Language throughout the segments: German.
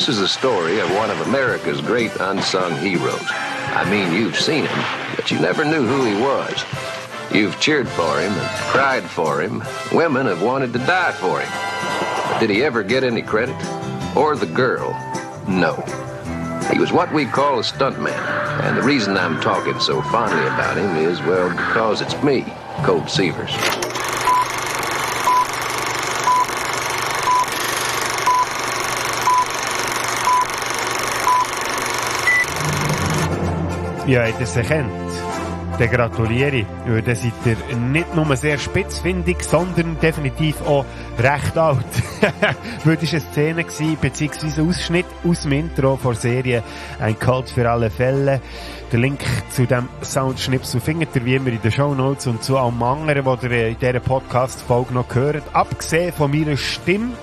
This is the story of one of America's great unsung heroes. I mean, you've seen him, but you never knew who he was. You've cheered for him and cried for him. Women have wanted to die for him. But did he ever get any credit? Or the girl? No. He was what we call a stuntman. And the reason I'm talking so fondly about him is, well, because it's me, Colt Seavers. Ja, habt ihr es erkannt? Dann gratuliere ich. Weil dann seid ihr nicht nur sehr spitzfindig, sondern definitiv auch recht alt. Weil das war eine Szene gewesen, beziehungsweise ein Ausschnitt aus dem Intro der Serie «Ein Colt für alle Fälle». Den Link zu diesem Soundschnipsel findet ihr wie immer in den Shownotes und zu allem anderen, was ihr in dieser Podcast-Folge noch hört. Abgesehen von meiner Stimme.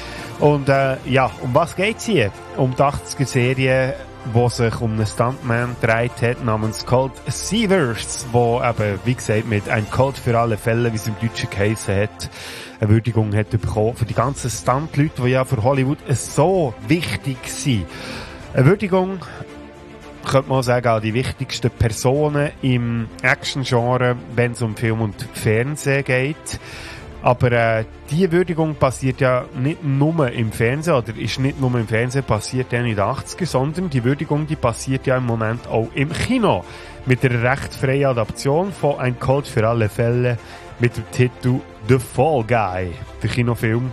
Und ja, um was geht's hier? Um die 80er-Serie, wo sich um einen Stuntman gedreht hat, namens Colt Seavers, wo eben, wie gesagt, mit «Ein Colt für alle Fälle», wie es im Deutschen geheissen hat, eine Würdigung hat bekommen für die ganzen Stunt-Leute, die ja für Hollywood so wichtig sind. Eine Würdigung, könnte man sagen, an die wichtigsten Personen im Action-Genre, wenn es um Film und Fernsehen geht. Aber diese Würdigung passiert ja nicht nur im Fernsehen, oder ist nicht nur im Fernsehen passiert in den 80ern, sondern die Würdigung, die passiert ja im Moment auch im Kino. Mit einer recht freien Adaption von «Ein Colt für alle Fälle» mit dem Titel «The Fall Guy», der Kinofilm,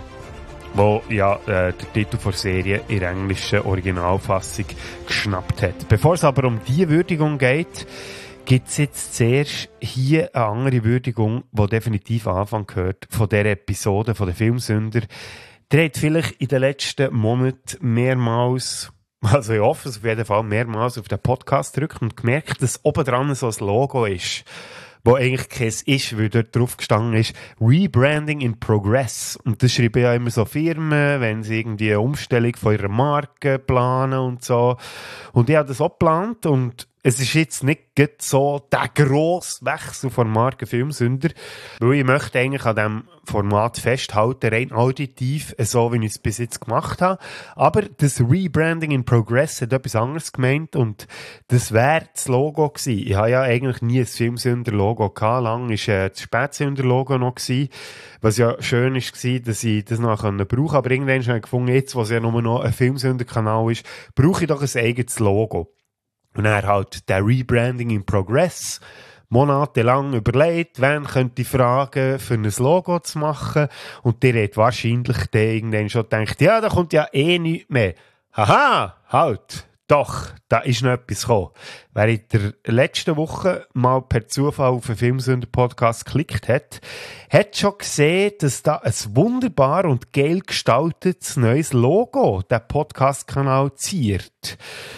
wo ja der Titel der Serie in der englischen Originalfassung geschnappt hat. Bevor es aber um diese Würdigung geht, gibt es jetzt zuerst hier eine andere Würdigung, die definitiv am Anfang gehört von dieser Episode von den Filmsünder. Der hat vielleicht in den letzten Monaten mehrmals, also ich hoffe es auf jeden Fall, mehrmals auf den Podcast gedrückt und gemerkt, dass oben dran so ein Logo ist, wo eigentlich keins ist, weil dort drauf gestanden ist «Rebranding in Progress». Und das schreiben ja immer so Firmen, wenn sie irgendwie eine Umstellung von ihrer Marke planen und so. Und ich habe das auch geplant und es ist jetzt nicht so der grosse Wechsel von Marke Filmsünder, weil ich möchte eigentlich an diesem Format festhalten, rein auditiv, so wie ich es bis jetzt gemacht habe. Aber das Rebranding in Progress hat etwas anderes gemeint und das wäre das Logo gewesen. Ich habe ja eigentlich nie ein Filmsünder-Logo gehabt, lang war das Spätsünder-Logo noch gewesen, was ja schön war, dass ich das noch brauchen konnte. Aber irgendwann habe ich gefunden, jetzt, wo es ja nur noch ein Filmsünder-Kanal ist, brauche ich doch ein eigenes Logo. Und er halt der Rebranding in Progress monatelang überlegt, wen könnte ich fragen, für ein Logo zu machen. Und der hat wahrscheinlich dann irgendwann schon gedacht, ja, da kommt ja eh nichts mehr. Haha, halt, doch, da ist noch etwas gekommen. Wer in der letzten Woche mal per Zufall auf einen Filmsünder-Podcast geklickt hat schon gesehen, dass da ein wunderbar und geil gestaltetes neues Logo den Podcast-Kanal ziert.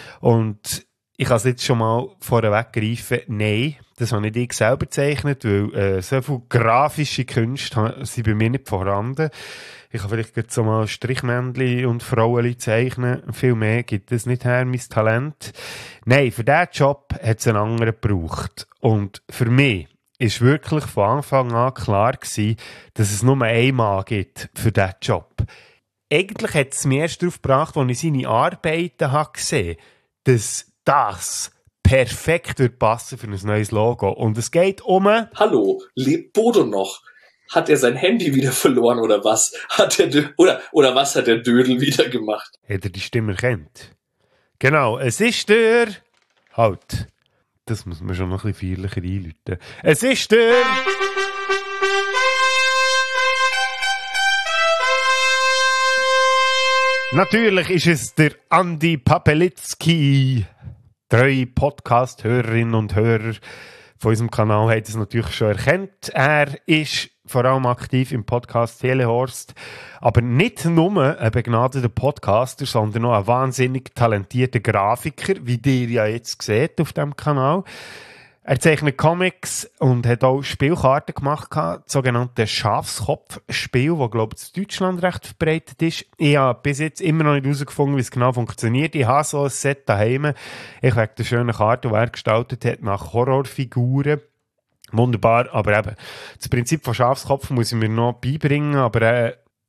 Und ich kann es jetzt schon mal vorweg greifen. Nein, das habe nicht ich selber gezeichnet, weil so viele grafische Künste sind bei mir nicht vorhanden. Ich kann vielleicht so mal Strichmännchen und Frauen zeichnen. Viel mehr gibt es nicht her, mein Talent. Nein, für diesen Job hat es einen anderen gebraucht. Und für mich ist wirklich von Anfang an klar gewesen, dass es nur einen Mann gibt für diesen Job. Eigentlich hat es mich erst darauf gebracht, als ich seine Arbeiten gesehen habe, dass das perfekt wird passen für ein neues Logo. Und es geht um... Hallo, lebt Bodo noch? Hat er sein Handy wieder verloren oder was? Oder was hat der Dödel wieder gemacht? Hat er die Stimme erkannt? Genau, es ist der... Halt, das muss man schon noch ein bisschen feierlicher einläuten. Es ist der... Natürlich ist es der Andi Papelitzki. Treue Podcast-Hörerinnen und Hörer von unserem Kanal haben es natürlich schon erkannt. Er ist vor allem aktiv im Podcast Telehorst, aber nicht nur ein begnadeter Podcaster, sondern auch ein wahnsinnig talentierter Grafiker, wie ihr ja jetzt seht auf diesem Kanal. Er zeichnet Comics und hat auch Spielkarten gemacht, das sogenannte Schafskopf-Spiel, das, glaube ich, in Deutschland recht verbreitet ist. Ich habe bis jetzt immer noch nicht herausgefunden, wie es genau funktioniert. Ich habe so ein Set daheim. Ich wegen der schönen Karte, die er gestaltet hat, nach Horrorfiguren. Wunderbar, aber eben, das Prinzip von Schafskopf muss ich mir noch beibringen, aber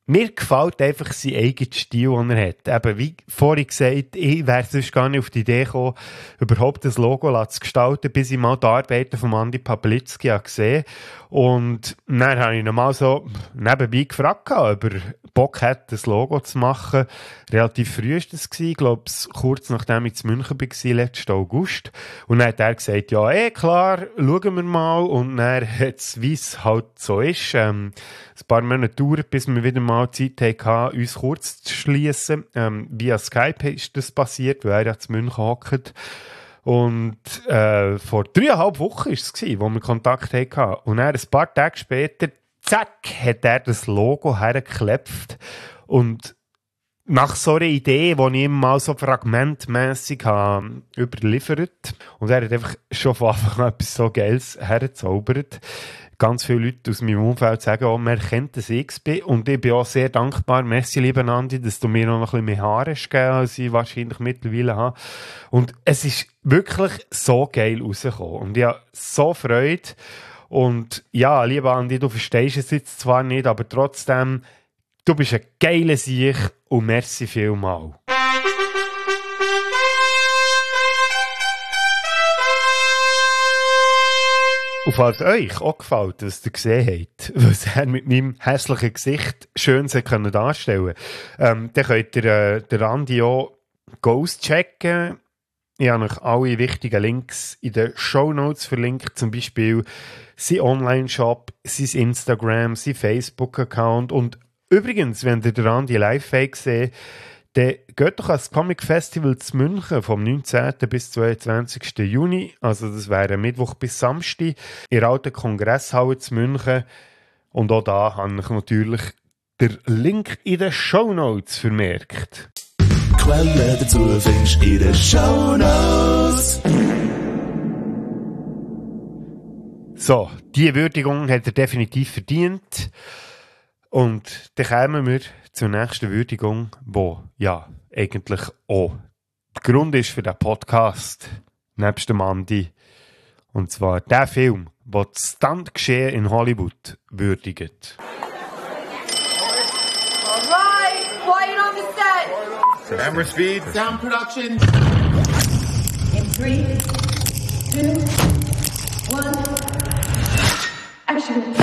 mir gefällt einfach sein eigener Stil, den er hat. Eben, wie vorhin gesagt, ich wäre sonst gar nicht auf die Idee gekommen, überhaupt das Logo zu gestalten, bis ich mal die Arbeiten von Andy Pawlitzki gesehen habe. Und dann habe ich ihn mal so nebenbei gefragt, ob er Bock hat, das Logo zu machen. Relativ früh war das, ich glaube, kurz nachdem ich in München war, letzten August. Und dann hat er gesagt, ja, klar, schauen wir mal. Und dann hat es, wie es halt so ist, ein paar Monate gedauert, bis wir wieder mal Zeit hatten, uns kurz zu schliessen. Via Skype ist das passiert, weil er ja zu München hockt. Und vor 3,5 Wochen war es, wo wir Kontakt hatten. Und dann, ein paar Tage später, zack, hat er das Logo hergeklebt. Und nach so einer Idee, die ich ihm mal so fragmentmässig überliefert, und er hat einfach schon von Anfang an etwas so Geiles hergezaubert. Ganz viele Leute aus meinem Umfeld sagen, oh, man erkennt, dass ich bin. Und ich bin auch sehr dankbar. Merci, lieber Andi, dass du mir noch ein bisschen mehr Haare hast gegeben, als ich wahrscheinlich mittlerweile habe. Und es ist wirklich so geil rausgekommen. Und ich habe so Freude. Und ja, lieber Andi, du verstehst es jetzt zwar nicht, aber trotzdem, du bist ein geiler Sieg und merci vielmal. Und falls euch auch gefällt, was ihr gesehen habt, was er mit meinem hässlichen Gesicht schön darstellen konnte, dann könnt ihr den Andi auch auschecken. Ich habe euch alle wichtigen Links in den Shownotes verlinkt, zum Beispiel sein Online-Shop, sein Instagram, sein Facebook-Account. Und übrigens, wenn ihr den Andi live seht, dann geht doch ans Comic Festival zu München vom 19. bis 22. Juni. Also das wäre Mittwoch bis Samstag in der alten Kongresshalle zu München. Und auch da habe ich natürlich den Link in den Shownotes vermerkt. Quelle dazu findest du in den Shownotes. So, diese Würdigung hat er definitiv verdient. Und dann kommen wir zur nächsten Würdigung, die ja eigentlich auch der Grund ist für den Podcast, nebst dem Andi. Und zwar der Film, der das Stuntgeschehen in Hollywood würdigt. Alright, quiet on the set. Camera speed. Sound production. In 3, 2, 1, action.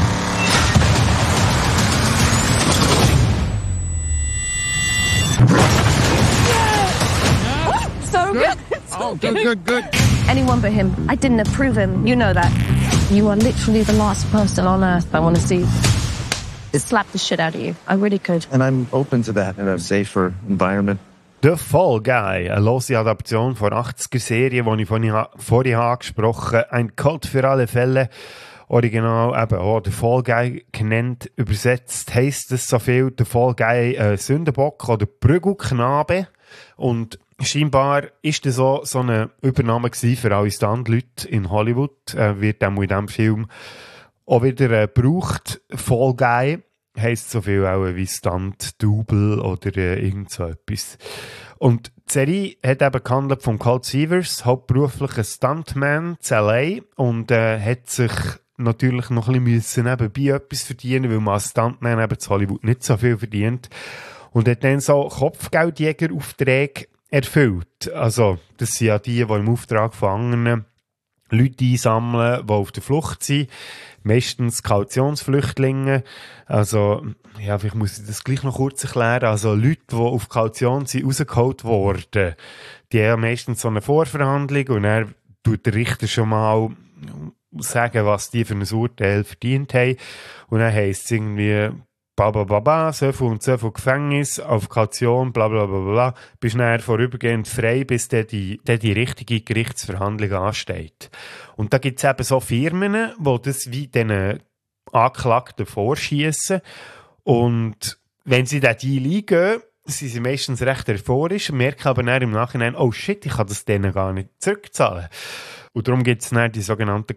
So good. Oh, good. Anyone but him. I didn't approve him. You know that. You are literally the last person on earth I want to see slap the shit out of you. I really could. And I'm open to that in a safer environment. The Fall Guy, eine lose Adaption von 80er-Serie, die ich vorhin angesprochen habe. Ein Cult für alle Fälle. Original eben auch The Fall Guy genannt. Übersetzt heisst es so viel, The Fall Guy Sündenbock oder Prügelknabe. Und scheinbar ist das so eine Übernahme für alle Stuntleute in Hollywood. Wird dann in diesem Film auch wieder gebraucht. Fall Guy heisst so viel auch wie Stunt-Double oder irgend so etwas. Und die Serie hat eben gehandelt von Colt Seavers, hauptberuflicher Stuntman zu LA, und hat sich natürlich noch ein bisschen nebenbei etwas verdienen, weil man als Stuntman eben zu Hollywood nicht so viel verdient. Und hat dann so Kopfgeldjägeraufträge erfüllt. Also, das sind ja die im Auftrag von anderen Leuten einsammeln, die auf der Flucht sind. Meistens Kautionsflüchtlinge. Also, ja, vielleicht muss ich das gleich noch kurz erklären. Also, Leute, die auf Kaution sind rausgeholt worden, die haben meistens so eine Vorverhandlung und dann tut der Richter schon mal sagen, was die für ein Urteil verdient haben. Und dann heisst es irgendwie, so viel und so viel Gefängnis, auf Kaution, bla bla bla bla, bist dann vorübergehend frei, bis dann die richtige Gerichtsverhandlung ansteht. Und da gibt es eben so Firmen, die das wie diesen Anklagten vorschiessen. Und wenn sie diesen Deal eingehen, sind sie meistens recht euphorisch, merken aber dann im Nachhinein, oh shit, ich kann das denen gar nicht zurückzahlen. Und darum gibt es dann die sogenannten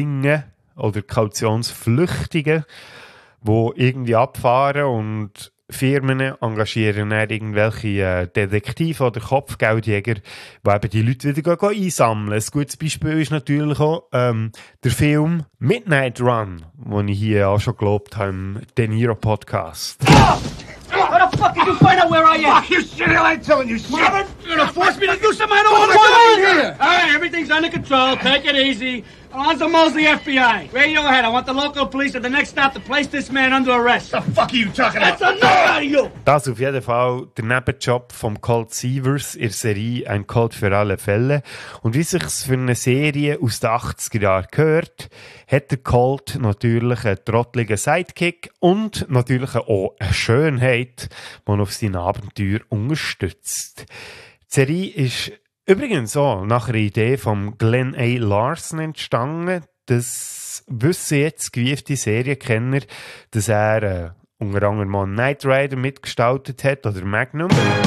Kautionsflüchtlinge oder Kautionsflüchtigen, die irgendwie abfahren und Firmen engagieren dann irgendwelche Detektive oder Kopfgeldjäger, die eben die Leute wieder einsammeln. Ein gutes Beispiel ist natürlich auch der Film Midnight Run, den ich hier auch schon gelobt habe im De Niro Podcast. How the fuck did you find out where I am? Fuck you shit, I ain't telling you shit. You're gonna force me to do something I don't want to do here. All right, everything's under control. Take it easy. Alonzo Mosley, FBI. Radio ahead. I want the local police at the next stop to place this man under arrest. The fuck are you talking about? That's enough out of you! Das auf jeden Fall der Nebenjob vom Colt Seavers in der Serie «Ein Colt für alle Fälle». Und wie sich's für eine Serie aus den 80er Jahren gehört, hat der Colt natürlich einen trotteligen Sidekick und natürlich auch eine Schönheit, die ihn auf seine Abenteuer unterstützt. Die Serie ist übrigens auch nach einer Idee von Glenn A. Larson entstanden. Das wissen jetzt gewiefte Serienkenner, dass er unter anderem mal Knight Rider mitgestaltet hat oder Magnum.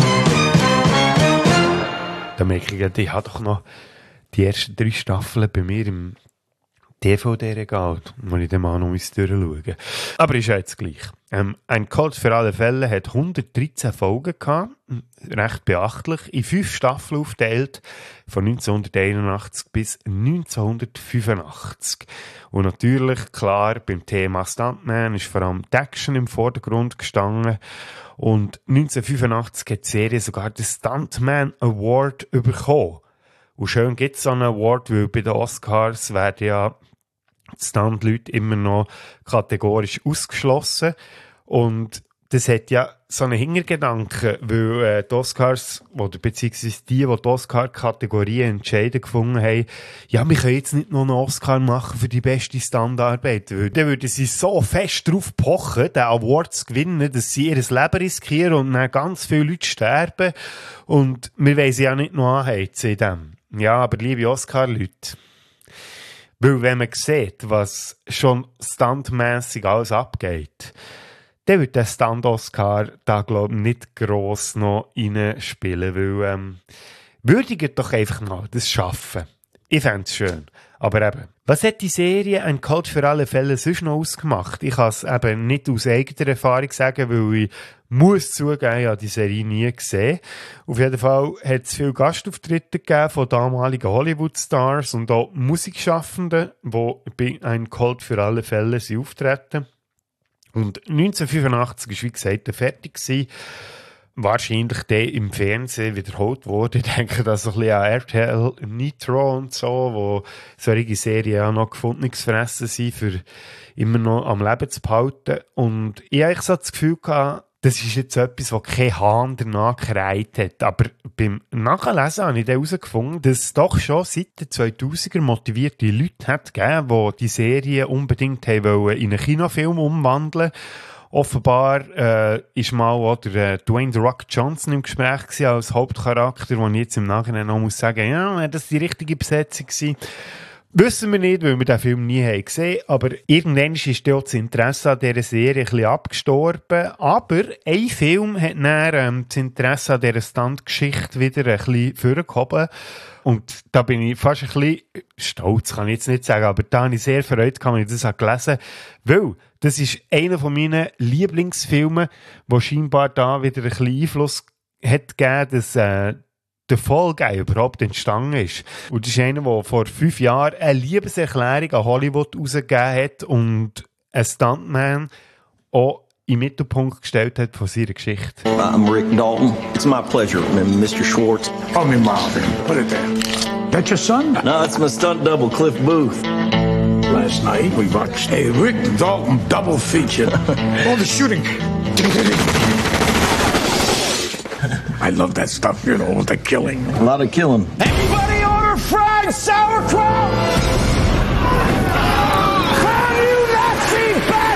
Da merke ich habe doch noch die ersten 3 Staffeln bei mir im DVD-Regal, wo ich dann mal noch durchschauen. Aber ist ja jetzt gleich. Ein Colt für alle Fälle hat 113 Folgen gehabt, recht beachtlich, in 5 Staffeln aufgeteilt, von 1981 bis 1985. Und natürlich, klar, beim Thema Stuntman ist vor allem die Action im Vordergrund gestanden. Und 1985 hat die Serie sogar den Stuntman Award bekommen. Und schön gibt es so einen Award, weil bei den Oscars werden ja die Stunt-Leute immer noch kategorisch ausgeschlossen. Und das hat ja so einen Hintergedanken, weil die Oscars, oder beziehungsweise die Oscar-Kategorien entscheiden gefunden haben, ja, wir können jetzt nicht noch einen Oscar machen für die beste Standarbeit, weil dann würden sie so fest drauf pochen, den Award zu gewinnen, dass sie ihr Leben riskieren und dann ganz viele Leute sterben. Und wir wollen sie ja nicht noch anheizen in dem. Ja, aber liebe Oscar-Leute, weil wenn man sieht, was schon standmässig alles abgeht, dann wird der Stand-Oscar da, glaube ich, nicht gross noch reinspielen, weil würdigt doch einfach mal das Schaffen. Ich fände es schön. Aber eben, was hat die Serie «Ein Colt für alle Fälle» sonst noch ausgemacht? Ich kann es eben nicht aus eigener Erfahrung sagen, weil ich muss zugeben, ich habe die Serie nie gesehen. Auf jeden Fall hat es viele Gastauftritte gegeben von damaligen Hollywood-Stars und auch Musikschaffenden, die bei «Ein Colt für alle Fälle» sind auftreten. Und 1985 war, wie gesagt, fertig gewesen. Wahrscheinlich der im Fernsehen wiederholt wurde. Ich denke, dass so ein bisschen an RTL Nitro und so, wo solche Serien auch noch Gefundungsfressen sind, für immer noch am Leben zu behalten. Und ich habe so das Gefühl gehabt, das ist jetzt etwas, was kein Hahn danach gereiht hat. Aber beim Nachlesen habe ich dann herausgefunden, dass es doch schon seit den 2000er motivierte Leute hat gegeben, die die Serie unbedingt haben in einen Kinofilm umwandeln. Offenbar ist mal auch der Dwayne «The Rock» Johnson im Gespräch gewesen, als Hauptcharakter, wo ich jetzt im Nachhinein noch muss sagen, ja, das die richtige Besetzung gewesen. Wissen wir nicht, weil wir den Film nie haben gesehen, aber irgendwann ist das Interesse an dieser Serie ein bisschen abgestorben. Aber ein Film hat dann das Interesse an dieser Stuntgeschichte wieder ein bisschen vorgehoben. Und da bin ich fast ein bisschen stolz, kann ich jetzt nicht sagen, aber da habe ich sehr freut, als ich das gelesen habe, weil das ist einer von meinen Lieblingsfilmen, der scheinbar da wieder ein bisschen Einfluss hat gegeben, dass der Fall Guy überhaupt entstanden ist. Und das ist einer, der vor 5 Jahren eine Liebeserklärung an Hollywood rausgegeben hat und ein Stuntman auch im Mittelpunkt gestellt hat von seiner Geschichte. I'm Rick Dalton. It's my pleasure, Mr. Schwartz. Call me Marvin. Put it there. That your son? No, it's my stunt double, Cliff Booth. Last night we watched a Rick Dalton double feature. All the shooting. I love that stuff, you know, with the killing. A lot of killing. Everybody order fried sauerkraut! Damn you Nazi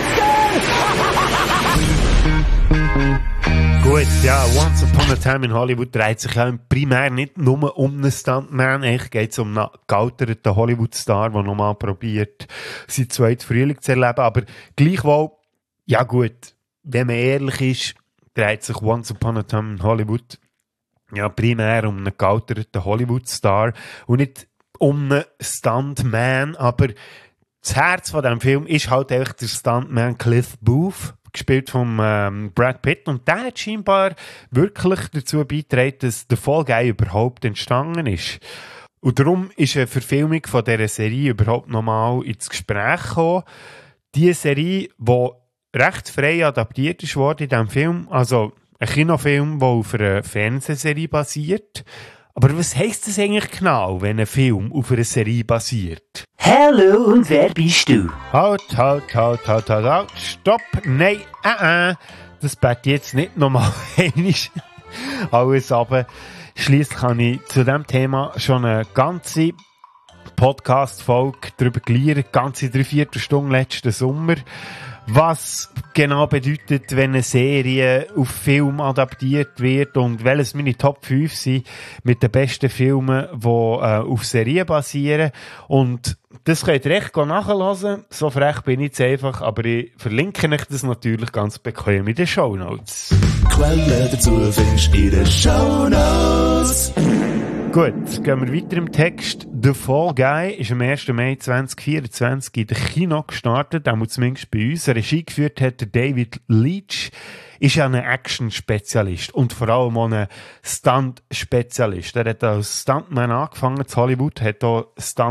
bastard! Gut, ja, Once Upon a Time in Hollywood dreht sich ja primär nicht nur um einen Stuntman, eigentlich geht es um einen gealterten Hollywood-Star, der nochmal probiert, seinen zweiten Frühling zu erleben, aber gleichwohl, ja gut, wenn man ehrlich ist, dreht sich Once Upon a Time in Hollywood ja primär um einen gealterten Hollywood-Star und nicht um einen Stuntman, aber das Herz von diesem Film ist halt echt der Stuntman Cliff Booth. gespielt von Brad Pitt. Und der hat scheinbar wirklich dazu beigetragen, dass der Fall Guy überhaupt entstanden ist. Und darum ist eine Verfilmung von dieser Serie überhaupt nochmal ins Gespräch gekommen. Diese Serie, die recht frei adaptiert ist worden in diesem Film, also ein Kinofilm, der auf einer Fernsehserie basiert. Aber was heisst das eigentlich genau, wenn ein Film auf einer Serie basiert? Hallo, und wer bist du? Halt, stopp, nein, das bett jetzt nicht nochmal einig. Alles aber. Schliesslich habe ich zu diesem Thema schon eine ganze Podcast-Folge darüber gelernt, ganze 3/4 Stunde letzten Sommer. Was genau bedeutet, wenn eine Serie auf Film adaptiert wird und welches meine Top 5 sind mit den besten Filmen, die auf Serien basieren. Und das könnt ihr echt nachhören. So frech bin ich jetzt einfach, aber ich verlinke euch das natürlich ganz bequem in den Shownotes. Quelle dazu findest du in den Shownotes. Gut, gehen wir weiter im Text. The Fall Guy ist am 1. Mai 2024 in den Kino gestartet, auch zumindest bei uns. Regie geführt hat der David Leitch, ist ja ein Action-Spezialist und vor allem auch ein Stunt-Spezialist. Er hat als Stuntman angefangen in Hollywood, hat auch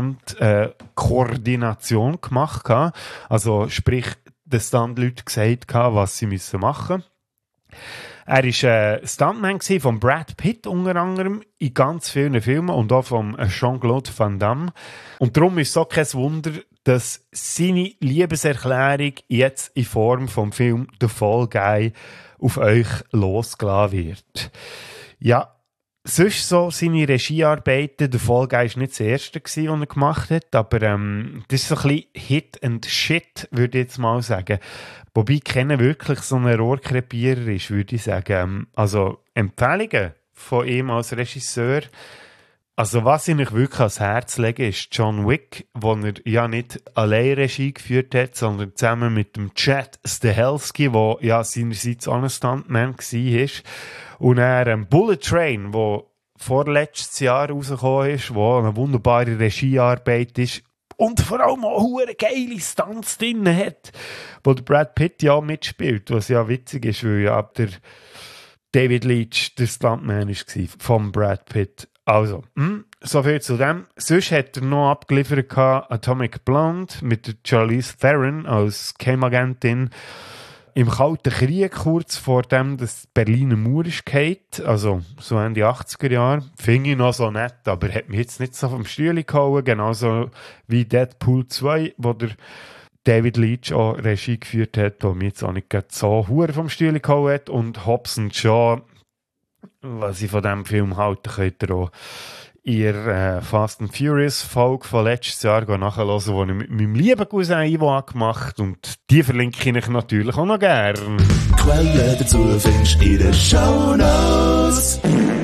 Stunt-Koordination gemacht. Also sprich, den Stunt-Leuten gesagt, was sie machen müssen. Er war Stuntman von Brad Pitt unter anderem in ganz vielen Filmen und auch von Jean-Claude Van Damme. Und darum ist es auch kein Wunder, dass seine Liebeserklärung jetzt in Form vom Film The Fall Guy auf euch losgelassen wird. Ja, sonst so seine Regiearbeiten, The Fall Guy war nicht das erste, was er gemacht hat, aber das ist so ein bisschen Hit and Shit, würde ich jetzt mal sagen. Wobei Ken wirklich so ein Rohrkrepierer ist, würde ich sagen. Also Empfehlungen von ihm als Regisseur. Also was ich euch wirklich ans Herz lege, ist John Wick, wo er ja nicht allein Regie geführt hat, sondern zusammen mit dem Chad Stahelski, der ja seinerseits auch ein Stuntman war. Und er Bullet Train, der vorletztes Jahr rausgekommen ist, wo eine wunderbare Regiearbeit ist, und vor allem auch eine geile Stunts drin hat, wo der Brad Pitt ja mitspielt, was ja witzig ist, weil ja der David Leitch der Stuntman war von Brad Pitt. Also, so viel zu dem. Sonst hat er noch abgeliefert Atomic Blonde mit der Charlize Theron als Chemagentin im Kalten Krieg, kurz vor dem das Berliner Mauer ist gefallen, also so Ende 80er Jahre. Finde ich noch so nett, aber hat mich jetzt nicht so vom Stühle gehauen, genauso wie Deadpool 2, wo der David Leitch auch Regie geführt hat, und mich jetzt auch nicht so hure vom Stühle gehauen hat. Und Hobbs & Shaw, was ich von diesem Film halte, könnt ihr auch in der Fast and Furious Folge von letztes Jahr nachhören, die ich mit meinem lieben Cousin Ivo gemacht habe. Und die verlinke ich euch natürlich auch noch gerne. Quelle dazu findest du in den Shownotes.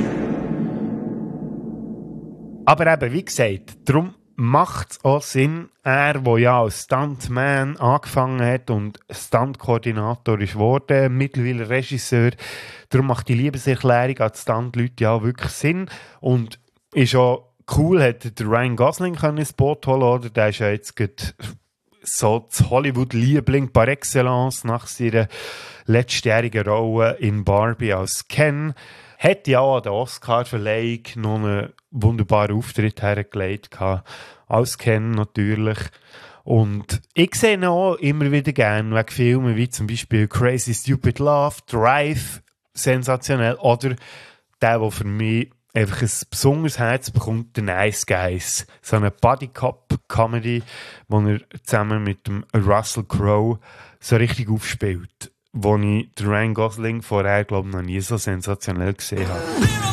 Aber eben, wie gesagt, darum macht es auch Sinn, er, der ja als Stuntman angefangen hat und Stuntkoordinator ist geworden, mittlerweile Regisseur, darum macht die Liebeserklärung an die Stuntleute ja wirklich Sinn. Und ist auch cool, hätte der Ryan Gosling ins Boot holen, oder? Der ist ja jetzt so das Hollywood-Liebling par excellence nach seiner letztjährigen Rolle in Barbie als Ken. Hat ja auch an der Oscar-Verleihung noch einen wunderbaren Auftritt hergelegt, als Ken natürlich. Und ich sehe ihn auch immer wieder gerne wegen Filmen wie zum Beispiel Crazy Stupid Love, Drive, sensationell, oder der für mich einfach ein besonderes Herz bekommt, The Nice Guys. So eine Buddy-Cop-Comedy, wo er zusammen mit dem Russell Crowe so richtig aufspielt. Wo ich den Ryan Gosling vorher, glaube ich, noch nie so sensationell gesehen habe.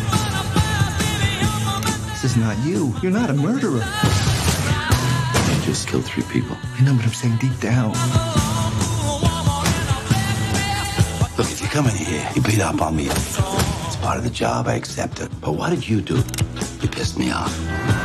This is not you. You're not a murderer. You just killed 3 people. I know, but I'm saying deep down. Look, if you come in here, you beat up on me. It's part of the job, I accept it. But what did you do? You pissed me off.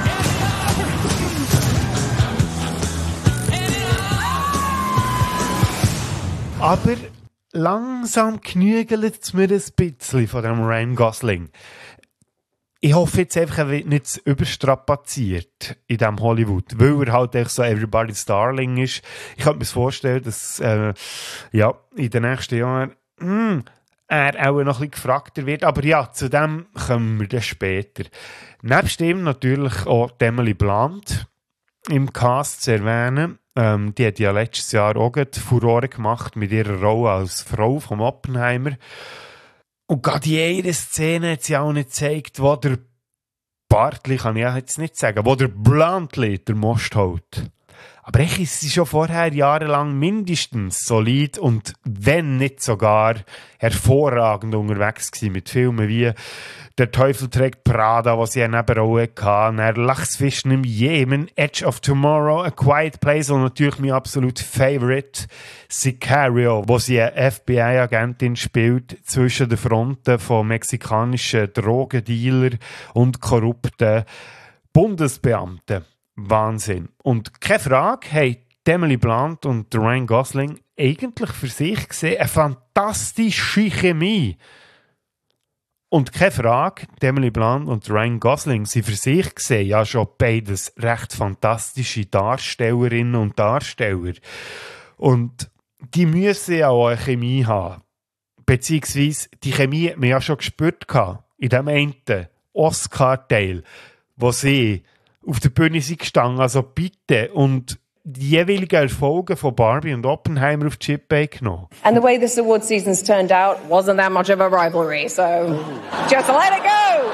Aber langsam genügelt es mir ein bisschen von dem Ryan Gosling. ich hoffe jetzt einfach, er wird nicht überstrapaziert in diesem Hollywood, weil er halt echt so Everybody's Darling ist. Ich könnte mir vorstellen, dass in den nächsten Jahren er auch noch ein bisschen gefragter wird. Aber ja, zu dem kommen wir dann später. Nebst ihm natürlich auch Emily Blunt im Cast zu erwähnen. Die hat ja letztes Jahr auch Furore gemacht mit ihrer Rolle als Frau von Oppenheimer. Und gerade in einer Szene hat sie auch nicht gezeigt, wo der Bartli, kann ich jetzt nicht sagen, wo der Bluntli der Most holt. Aber echt ist sie schon vorher jahrelang mindestens solid und wenn nicht sogar hervorragend unterwegs gewesen mit Filmen wie Der Teufel trägt Prada, was sie eine Nebenrolle hatte, Lachsfischen im Jemen, Edge of Tomorrow, A Quiet Place und natürlich mein absolut Favorite Sicario, wo sie eine FBI-Agentin spielt zwischen den Fronten von mexikanischen Drogendealern und korrupten Bundesbeamten. Wahnsinn. Und keine Frage, haben Emily Blunt und Ryan Gosling eigentlich für sich gesehen eine fantastische Chemie. Und keine Frage, Emily Blunt und Ryan Gosling sind für sich gesehen ja schon beides recht fantastische Darstellerinnen und Darsteller. Und die müssen ja auch eine Chemie haben. Beziehungsweise die Chemie hat man ja schon gespürt in dem einen Oscar-Teil, wo sie auf der Bühne sind gestanden, also bitte. Und die jeweiligen Erfolge von Barbie und Oppenheimer auf die Chippe genommen. And the way this award season's turned out wasn't that much of a rivalry, so just let it go!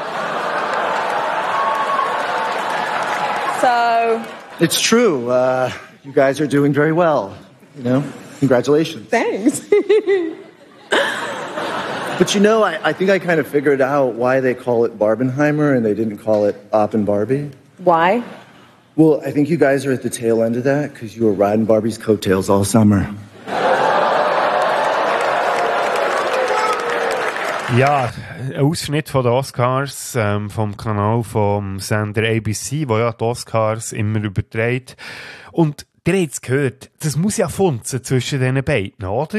So... It's true. You guys are doing very well. You know, congratulations. Thanks. But you know, I think I kind of figured out why they call it Barbenheimer and they didn't call it Oppen Barbie. Why? Well, I think you guys are at the tail end of that because you were riding Barbie's coattails all summer. Ja, ein Ausschnitt von den Oscars vom Kanal vom Sender ABC, wo ja die Oscars immer überträgt. Und ihr habt es gehört, das muss ja funzen zwischen diesen beiden, oder?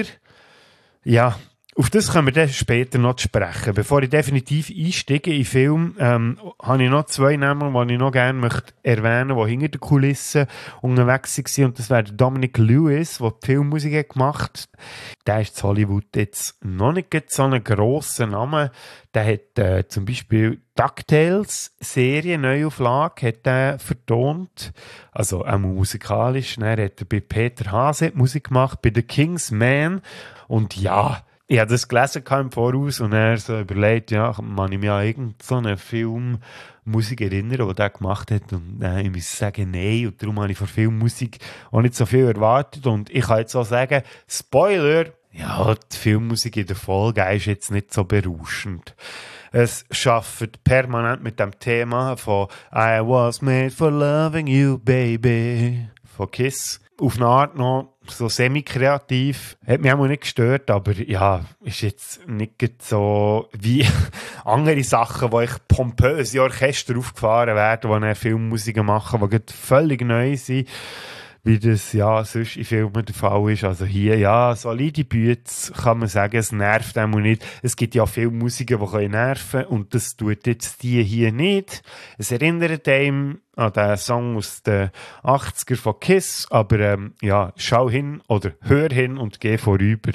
Ja, auf das können wir dann später noch sprechen. Bevor ich definitiv einsteige in den Film, habe ich noch zwei Namen, die ich noch gerne möchte erwähnen, die hinter den Kulissen unterwegs waren. Und das wäre Dominic Lewis, der die Filmmusik gemacht hat. Der ist in Hollywood jetzt noch nicht so einen grossen Namen. Der hat zum Beispiel DuckTales Serie Neuauflage hat der vertont. Also auch musikalisch. Dann hat er bei Peter Hase Musik gemacht, bei The King's Man. Und ja, ich habe das gelesen im Voraus und er so überlegt, ja, kann ich mich an irgendeine Filmmusik erinnern, die er gemacht hat. Und ich muss sagen, nein. Und darum habe ich von Filmmusik auch nicht so viel erwartet. Und ich kann jetzt auch sagen, Spoiler, ja, die Filmmusik in der Folge ist jetzt nicht so berauschend. Es arbeitet permanent mit dem Thema von I was made for loving you, baby, von Kiss. Auf eine Art noch so semi-kreativ. Hat mich auch nicht gestört, aber ja, ist jetzt nicht so wie andere Sachen, wo ich pompöse Orchester aufgefahren werde, die eine Filmmusik machen, die völlig neu sind, wie das ja sonst in Filmen der Fall ist. Also hier, ja, solide Bütze, kann man sagen, es nervt einem nicht. Es gibt ja viele Musiken, die nerven können und das tut jetzt die hier nicht. Es erinnert einem an den Song aus den 80er von Kiss, aber ja, schau hin oder hör hin und geh vorüber.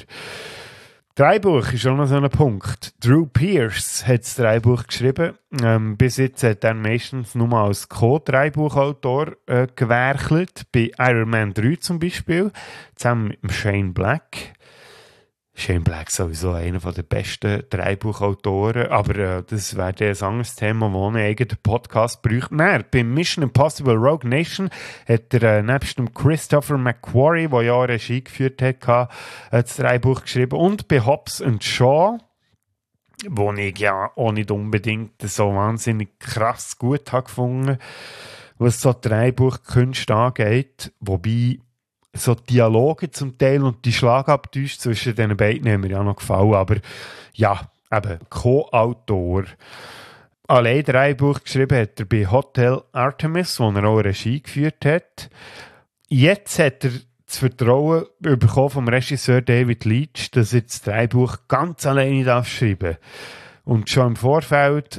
Drehbuch ist auch noch so ein Punkt. Drew Pearce hat das Drehbuch geschrieben. Bis jetzt hat er meistens nur als Co-Drehbuchautor gewerkelt. Bei Iron Man 3 zum Beispiel. Zusammen mit dem Shane Black. Shane Black sowieso einer der besten Drehbuchautoren. Aber das wäre ein anderes Thema, das einen eigenen Podcast bräuchte. Nein, bei Mission Impossible Rogue Nation hat er nebst dem Christopher McQuarrie, der ja Regie geführt hat, das Drehbuch geschrieben. Und bei Hobbs & Shaw, wo ich ja auch nicht unbedingt so wahnsinnig krass gut habe gefunden, was so Drehbuchkünste angeht. Wobei so Dialoge zum Teil und die Schlagabtäusche zwischen den beiden haben mir ja noch gefallen. Aber ja, eben Co-Autor. Allein Drehbuch geschrieben hat er bei Hotel Artemis, wo er auch Regie geführt hat. Jetzt hat er das Vertrauen bekommen vom Regisseur David Leitch, dass er das Drehbuch ganz alleine schreiben darf. Und schon im Vorfeld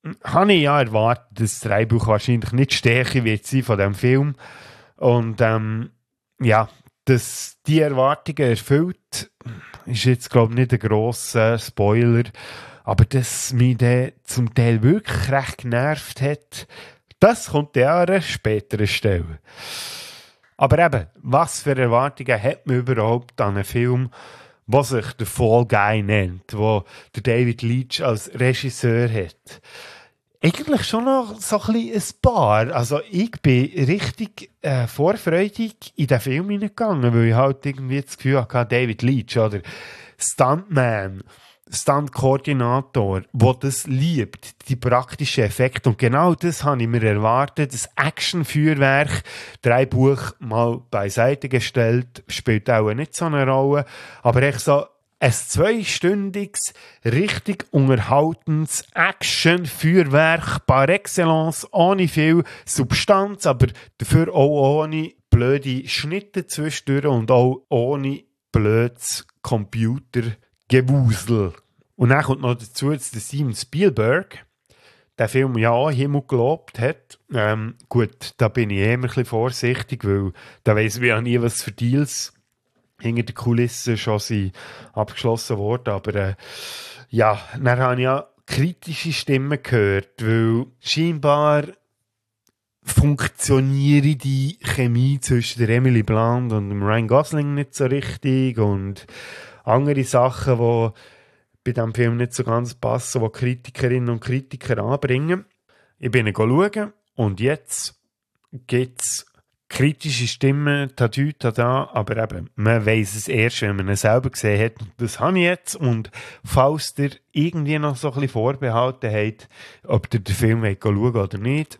habe ich ja erwartet, dass das Drehbuch wahrscheinlich nicht stärker wird sein von diesem Film. Und ja, dass die Erwartungen erfüllt, ist jetzt, glaube ich, nicht ein grosser Spoiler. Aber dass mich der zum Teil wirklich recht genervt hat, das kommt ja an einer späteren Stelle. Aber eben, was für Erwartungen hat man überhaupt an einen Film, der sich der Fall Guy nennt, wo der David Leitch als Regisseur hat? Eigentlich schon noch so ein bisschen ein paar. Also ich bin richtig vorfreudig in den Film hineingegangen, weil ich halt irgendwie das Gefühl hatte, David Leitch oder Stuntman, Stunt-Koordinator, der das liebt, die praktischen Effekte. Und genau das habe ich mir erwartet. Das Action-Feuerwerk, Drehbuch mal beiseite gestellt, spielt auch nicht so eine Rolle. Aber echt so ein 2-stündiges, richtig unterhaltendes Action-Feuerwerk par excellence, ohne viel Substanz, aber dafür auch ohne blöde Schnitte zwischendurch und auch ohne blödes Computergewusel. Und dann kommt noch dazu, dass der Steven Spielberg den Film ja auch Himmel gelobt hat. Gut, da bin ich immer ein bisschen vorsichtig, weil da weiss man ja nie, was für Deals hinter den Kulissen schon sind abgeschlossen worden. Aber ja, dann habe ich ja kritische Stimmen gehört, weil scheinbar funktioniert die Chemie zwischen der Emily Blunt und dem Ryan Gosling nicht so richtig und andere Sachen, die bei diesem Film nicht so ganz passen, die Kritikerinnen und Kritiker anbringen. Ich bin ihn schauen und jetzt gibt es kritische Stimmen, da, aber eben, man weiss es erst, wenn man ihn selber gesehen hat. Und das habe ich jetzt. Und falls ihr irgendwie noch so ein bisschen Vorbehalte habt, ob ihr den Film schauen wollt oder nicht,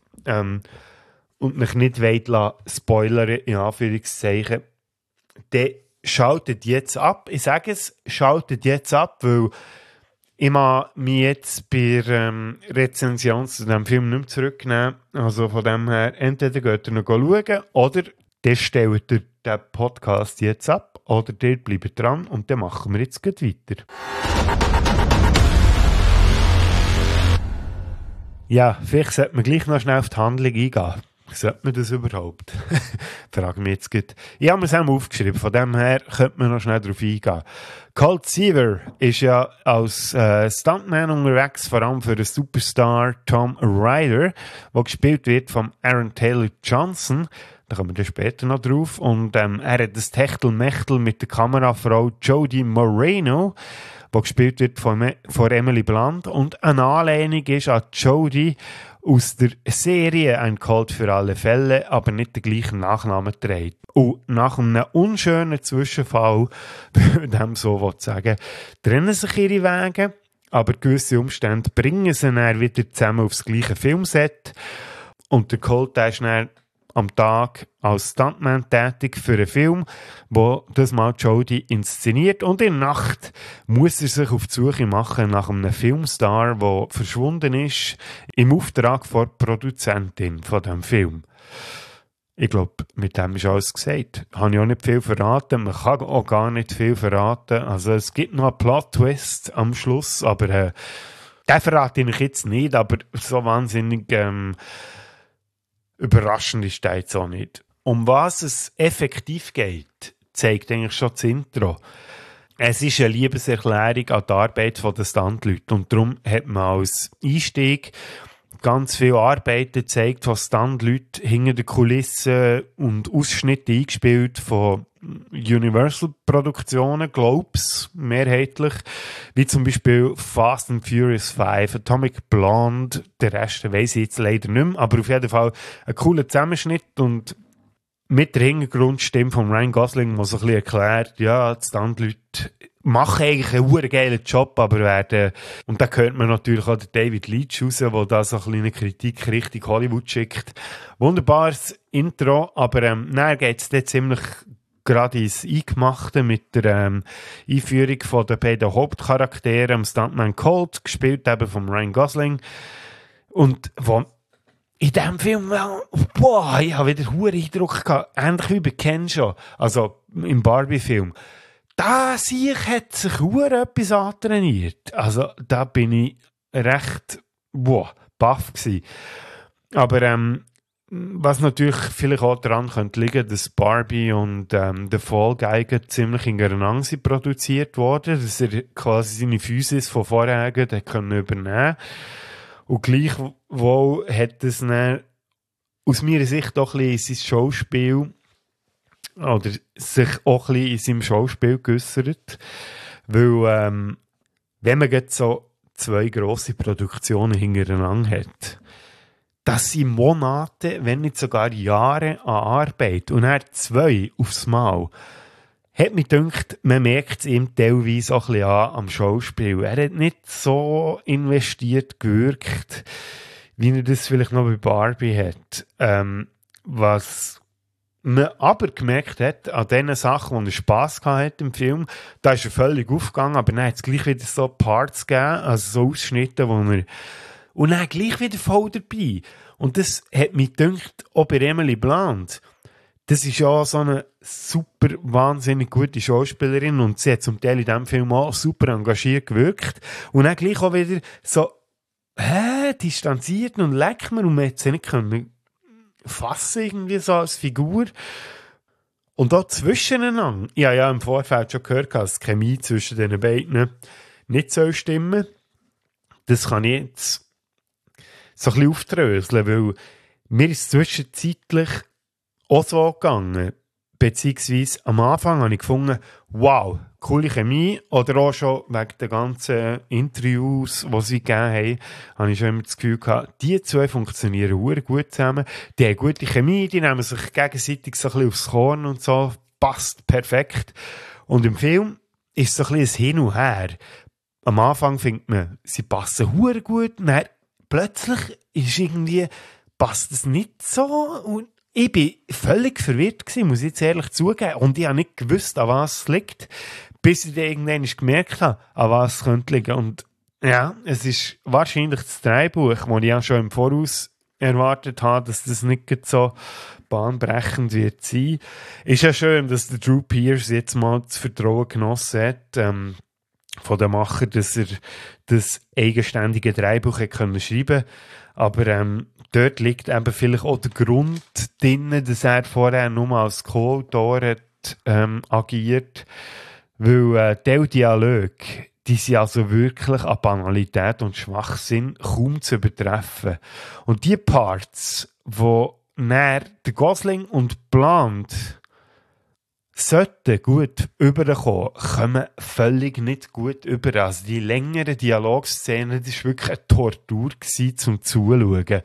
und mich nicht wollt spoilern, in Anführungszeichen, dann schaltet jetzt ab. Ich sage es, schaltet jetzt ab, weil ich mag mich jetzt bei Rezension zu diesem Film nicht mehr zurücknehmen. Also von dem her, entweder geht ihr noch schauen oder der stellt ihr den Podcast jetzt ab oder der bleibt dran und dann machen wir jetzt gleich weiter. Ja, vielleicht sollte man gleich noch schnell auf die Handlung eingehen. Sollte man das überhaupt? Frage mich jetzt gut. Ich habe mir es einmal aufgeschrieben, von dem her könnte man noch schnell darauf eingehen. Colt Seaver ist ja als Stuntman unterwegs, vor allem für den Superstar Tom Ryder, der gespielt wird von Aaron Taylor Johnson. Da kommen wir dann später noch drauf. Und er hat das Techtelmechtel mit der Kamerafrau Jodie Moreno, die gespielt wird von Emily Blunt. Und eine Anlehnung ist an Jodie aus der Serie «Ein Colt für alle Fälle», aber nicht den gleichen Nachnamen trägt. Und nach einem unschönen Zwischenfall, wenn man so sagen, trennen sich ihre Wege, aber gewisse Umstände bringen sie dann wieder zusammen aufs gleiche Filmset. Und der Colt ist dann am Tag als Stuntman tätig für einen Film, wo das mal Jodie inszeniert. Und in der Nacht muss er sich auf die Suche machen nach einem Filmstar, der verschwunden ist, im Auftrag der Produzentin von diesem Film. Ich glaube, mit dem ist alles gesagt. Habe ich auch nicht viel verraten. Man kann auch gar nicht viel verraten. Also es gibt noch einen Plot-Twist am Schluss, aber den verrate ich jetzt nicht, aber so wahnsinnig überraschend ist das jetzt auch nicht. Um was es effektiv geht, zeigt eigentlich schon das Intro. Es ist eine Liebeserklärung an die Arbeit der Stuntleute und darum hat man als Einstieg ganz viele Arbeiten gezeigt von Stuntleuten hinter den Kulissen und Ausschnitte eingespielt von Universal-Produktionen, glaub's, mehrheitlich, wie zum Beispiel Fast and Furious 5, Atomic Blonde, der Rest weiss ich jetzt leider nicht mehr, aber auf jeden Fall ein cooler Zusammenschnitt und mit der Hintergrundstimme von Ryan Gosling, der so ein bisschen erklärt, ja, die Stuntleute machen eigentlich einen geilen Job, aber werden, und da hört man natürlich auch den David Leitch raus, der da so eine kleine Kritik Richtung Hollywood schickt. Wunderbares Intro, aber dann geht es dann ziemlich gerade ins Eingemachte mit der Einführung von den beiden Hauptcharakteren, Stuntman Colt, gespielt eben von Ryan Gosling. Und wo in diesem Film, boah, ich habe wieder hohen Eindruck gehabt, ähnlich wie bei Ken schon, also im Barbie-Film. Da hat sich etwas antrainiert. Also da bin ich recht baff gewesen. Aber was natürlich vielleicht auch daran könnte liegen, dass Barbie und The Fall Guy ziemlich hintereinander sind produziert worden, dass er quasi seine Physis von vorher übernehmen konnte. Und gleichwohl hat es dann aus meiner Sicht auch ein bisschen sein Schauspiel oder sich auch ein bisschen in seinem Schauspiel geäussert. Weil, wenn man jetzt so 2 grosse Produktionen hintereinander hat, das sind Monate, wenn nicht sogar Jahre an Arbeit. Und er 2 aufs Mal. Hat mich gedacht, man merkt es ihm teilweise auch ein bisschen an am Schauspiel. Er hat nicht so investiert gewirkt, wie er das vielleicht noch bei Barbie hat. Was man aber gemerkt hat, an den Sachen, wo er Spass hatte im Film, da ist er völlig aufgegangen, aber dann hat es gleich wieder so Parts gegeben, also so Ausschnitte, wo er und dann gleich wieder voll dabei. Und das hat mich gedacht, auch bei Emily Blunt. Das ist ja so eine super, wahnsinnig gute Schauspielerin und sie hat zum Teil in diesem Film auch super engagiert gewirkt. Und dann gleich auch wieder so, distanziert und leckt mir und man hat sie nicht können fassen irgendwie so als Figur. Und auch zwischeneinander. Ich habe ja im Vorfeld schon gehört, dass die Chemie zwischen den beiden nicht so stimmen. Das kann ich jetzt so ein bisschen aufdröseln, weil mir ist es zwischenzeitlich auch so gegangen. Beziehungsweise am Anfang habe ich gefunden, wow, coole Chemie. Oder auch schon wegen der ganzen Interviews, die sie gegeben haben, habe ich schon immer das Gefühl gehabt, die 2 funktionieren sehr gut zusammen. Die haben gute Chemie, die nehmen sich gegenseitig so ein bisschen aufs Korn und so. Passt perfekt. Und im Film ist es so ein bisschen ein Hin und Her. Am Anfang findet man, sie passen sehr gut. Und dann plötzlich ist irgendwie, passt es nicht so. Und ich war völlig verwirrt gewesen, muss ich jetzt ehrlich zugeben. Und ich habe nicht gewusst, an was es liegt, bis ich dann irgendwann gemerkt habe, an was es könnte liegen. Und ja, es ist wahrscheinlich das Drehbuch, das ich ja schon im Voraus erwartet habe, dass das nicht so bahnbrechend wird sein. Ist ja schön, dass der Drew Pearce jetzt mal das Vertrauen genossen hat, von dem Macher, dass er das eigenständige Drehbuch schreiben konnte. Aber dort liegt eben vielleicht auch der Grund drin, dass er vorher nur als Co-Autor hat agiert. Weil der Dialog, die sind also wirklich an Banalität und Schwachsinn kaum zu übertreffen. Und die Parts, wo näher der Gosling und Blunt sollten gut überkommen, kommen völlig nicht gut über. Also die längeren Dialogszenen, das war wirklich eine Tortur zum Zuschauen.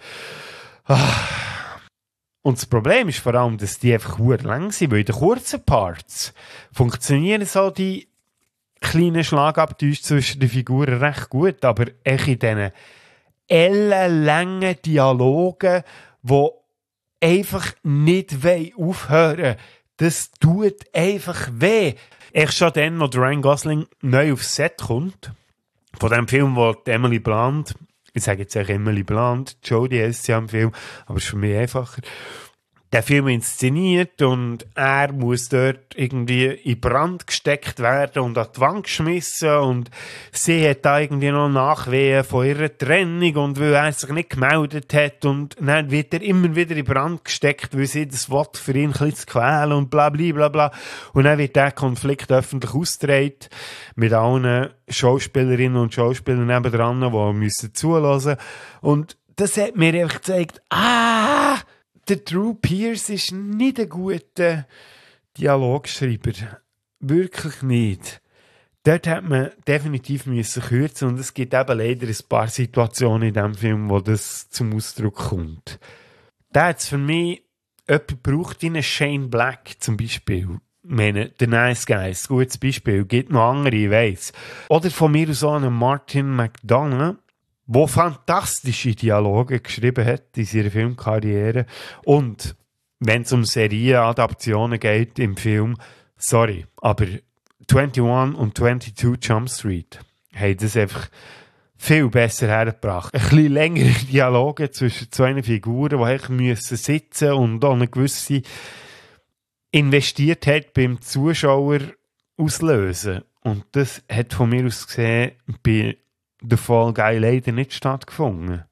Und das Problem ist vor allem, dass die einfach sehr lang sind, weil in den kurzen Parts funktionieren so die kleinen Schlagabtäusche zwischen den Figuren recht gut, aber echt in diesen ellenlangen Dialogen, die einfach nicht aufhören wollen, das tut einfach weh. Echt schon dann, wo Ryan Gosling neu aufs Set kommt, von dem Film, wo Emily Blunt, ich sage jetzt auch Emily Blunt, Jodie heisst sie am Film, aber es ist für mich einfacher, der Film inszeniert und er muss dort irgendwie in Brand gesteckt werden und an die Wand geschmissen und sie hat da irgendwie noch Nachwehen von ihrer Trennung und weil er sich nicht gemeldet hat und dann wird er immer wieder in Brand gesteckt, weil sie das Wort für ihn ein bisschen zu quälen und bla bla bla bla und dann wird der Konflikt öffentlich ausgetragen mit allen Schauspielerinnen und Schauspielern nebendran, die müssen zuhören und das hat mir einfach gezeigt, der Drew Pearce ist nicht ein guter Dialogschreiber. Wirklich nicht. Dort hat man definitiv müssen kürzen und es gibt eben leider ein paar Situationen in diesem Film, wo das zum Ausdruck kommt. Da hat es für mich jemand braucht wie einen Shane Black zum Beispiel. Ich meine, The Nice Guys, gutes Beispiel. Gibt noch andere, ich weiss. Oder von mir aus auch einen Martin McDonagh, der fantastische Dialoge geschrieben hat in seiner Filmkarriere. Und wenn es um Serienadaptionen geht im Film, sorry, aber 21 und 22 Jump Street haben das einfach viel besser hergebracht. Ein bisschen längere Dialoge zwischen zwei Figuren, die eigentlich müssen sitzen und auch eine gewisse investiert hat beim Zuschauer auslösen. Und das hat von mir aus gesehen bei The Fall Guy leider nicht stattgefunden.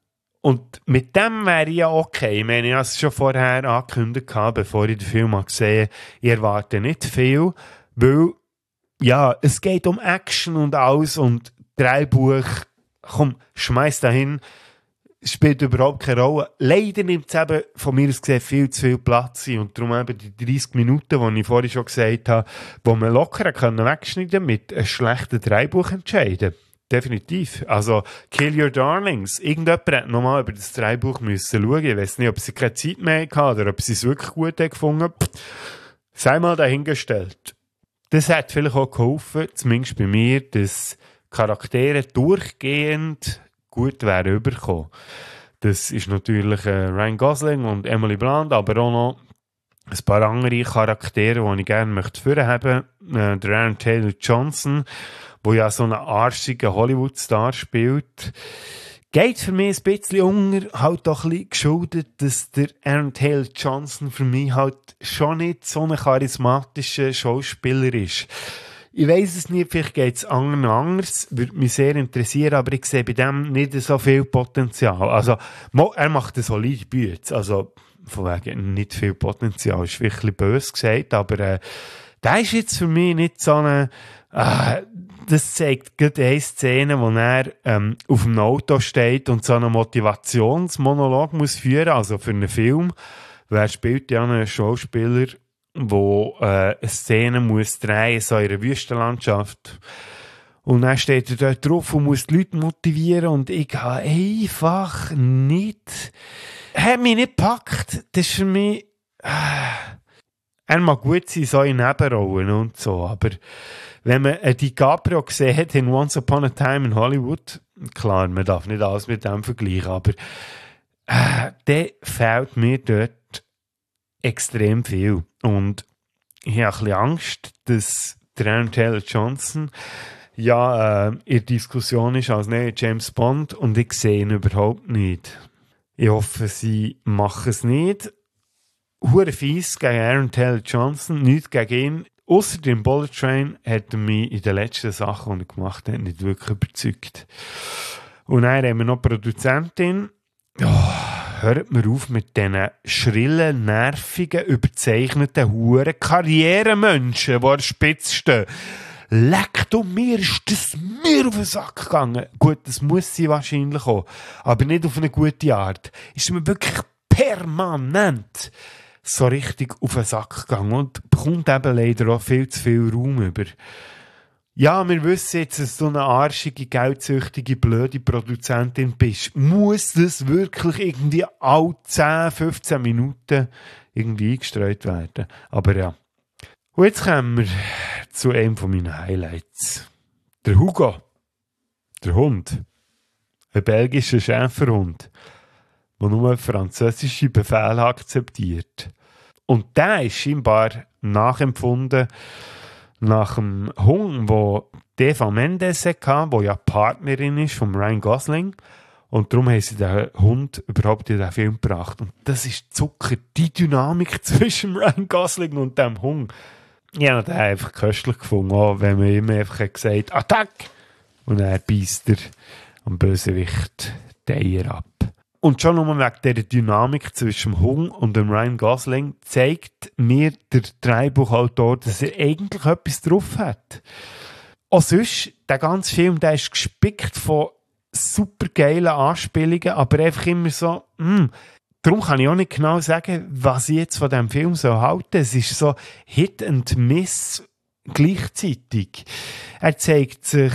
Und mit dem wäre ich ja okay. Ich meine, ich habe es schon vorher angekündigt, bevor ich den Film gesehen habe. Ich erwarte nicht viel, weil, ja, es geht um Action und alles und Drehbuch, komm, schmeiß dahin, spielt überhaupt keine Rolle. Leider nimmt es eben von mir aus gesehen viel zu viel Platz ein und darum eben die 30 Minuten, die ich vorhin schon gesagt habe, wo man locker wegschneiden können mit einem schlechten Drehbuch entscheiden. Definitiv. Also, Kill Your Darlings. Irgendjemand hat nochmal über das Drehbuch müssen schauen. Ich weiss nicht, ob sie keine Zeit mehr hatten oder ob sie es wirklich gut gefunden haben. Sei mal dahingestellt. Das hat vielleicht auch geholfen, zumindest bei mir, dass Charaktere durchgehend gut wären überkommen. Das ist natürlich Ryan Gosling und Emily Blunt, aber auch noch ein paar andere Charaktere, die ich gerne führen haben. Der Aaron Taylor Johnson, wo ja so einen arschigen Hollywood-Star spielt, geht für mich ein bisschen unter, halt auch ein bisschen geschuldet, dass der Aaron Taylor Johnson für mich halt schon nicht so ein charismatischer Schauspieler ist. Ich weiss es nicht, vielleicht geht es anderen anders, würde mich sehr interessieren, aber ich sehe bei dem nicht so viel Potenzial. Also, er macht eine solide Bühne, also von wegen nicht viel Potenzial, ist wirklich ein bisschen böse gesagt, aber der ist jetzt für mich nicht so eine... das zeigt gerade eine Szene, wo er auf dem Auto steht und so einen Motivationsmonolog muss führen, also für einen Film. Wer spielt ja einen Schauspieler, der eine Szene muss drehen, so in einer Wüstenlandschaft. Und dann steht er dort drauf und muss die Leute motivieren und ich habe einfach nicht... Hat mich nicht gepackt. Das ist für mich... er mag gut sein, so in Nebenrollen und so, aber wenn man DiCaprio gesehen hat in Once Upon a Time in Hollywood, klar, man darf nicht alles mit dem vergleichen, aber der fehlt mir dort extrem viel. Und ich habe ein bisschen Angst, dass der Aaron Taylor Johnson in Diskussion ist als neuer James Bond und ich sehe ihn überhaupt nicht. Ich hoffe, sie machen es nicht. Hure fies gegen Aaron Taylor Johnson, nichts gegen ihn. Ausser dem Bullet Train hat er mich in den letzten Sachen, die er gemacht hat, nicht wirklich überzeugt. Und dann haben wir noch die Produzentin. Hört mir auf mit diesen schrillen, nervigen, überzeichneten Huren Karrieremenschen, die an der Spitze stehen. Leck du mir, ist das mir auf den Sack gegangen. Gut, das muss sie wahrscheinlich auch, aber nicht auf eine gute Art. Ist mir wirklich permanent so richtig auf den Sack gegangen und bekommt eben leider auch viel zu viel Raum über. Ja, wir wissen jetzt, dass du eine arschige, geldsüchtige, blöde Produzentin bist. Muss das wirklich irgendwie alle 10, 15 Minuten irgendwie eingestreut werden? Aber ja. Und jetzt kommen wir zu einem von meinen Highlights. Der Hugo. Der Hund. Ein belgischer Schäferhund, der nur französische Befehle akzeptiert. Und der ist scheinbar nachempfunden nach dem Hund, wo Eva Mendes hatte, die ja Partnerin ist von Ryan Gosling. Und darum haben sie den Hund überhaupt in den Film gebracht. Und das ist Zucker, die Dynamik zwischen Ryan Gosling und dem Hund. Ich habe den einfach köstlich gefunden, auch wenn man immer einfach gesagt hat, Attack! Und er beißt er am Bösewicht die Eier ab. Und schon nur wegen dieser Dynamik zwischen dem Hund und dem Ryan Gosling zeigt mir der Drehbuchautor, dass er eigentlich etwas drauf hat. Auch sonst, der ganze Film, der ist gespickt von supergeilen Anspielungen, aber einfach immer so, darum kann ich auch nicht genau sagen, was ich jetzt von diesem Film so halte. Es ist so Hit and Miss gleichzeitig. Er zeigt sich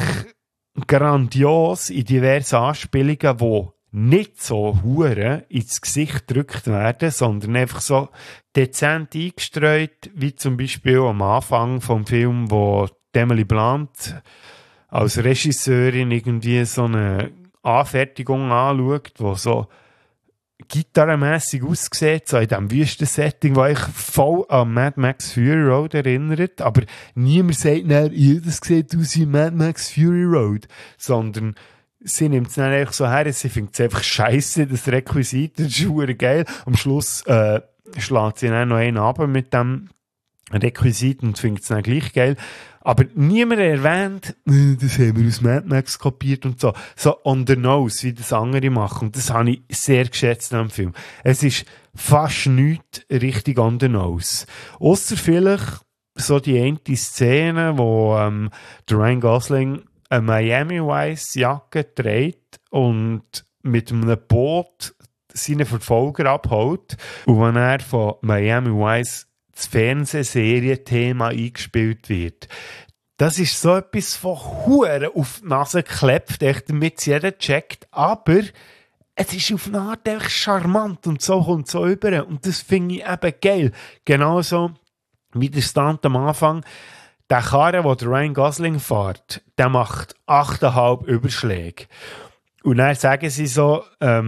grandios in diversen Anspielungen, die nicht so hure ins Gesicht gedrückt werden, sondern einfach so dezent eingestreut, wie zum Beispiel am Anfang vom Film, wo Emily Blunt als Regisseurin irgendwie so eine Anfertigung anschaut, die so gitarrenmässig aussieht, so in diesem Wüstensetting, das euch voll an Mad Max Fury Road erinnert, aber niemand sagt, das sieht aus wie Mad Max Fury Road, sondern sie nimmt es dann einfach so her, sie findet es einfach scheisse, das Requisit, das ist verdammt geil. Am Schluss schlägt sie dann noch einen ab mit dem Requisit und findet es dann gleich geil. Aber niemand erwähnt, das haben wir aus Mad Max kopiert und so. So on the nose, wie das andere machen. Und das habe ich sehr geschätzt am Film. Es ist fast nichts richtig on the nose. Ausser vielleicht so die eine Szene, wo der Ryan Gosling eine Miami Vice Jacke trägt und mit einem Boot seine Verfolger abholt. Und wenn er von Miami Vice das Fernsehserienthema eingespielt wird. Das ist so etwas von Huren auf die Nase geklebt, damit es jeder checkt, aber es ist auf eine Art einfach charmant und so kommt es so über und das finde ich eben geil. Genauso wie der Stunt am Anfang, der Karren, den der Ryan Gosling fährt, der macht 8,5 Überschläge. Und dann sagen sie so,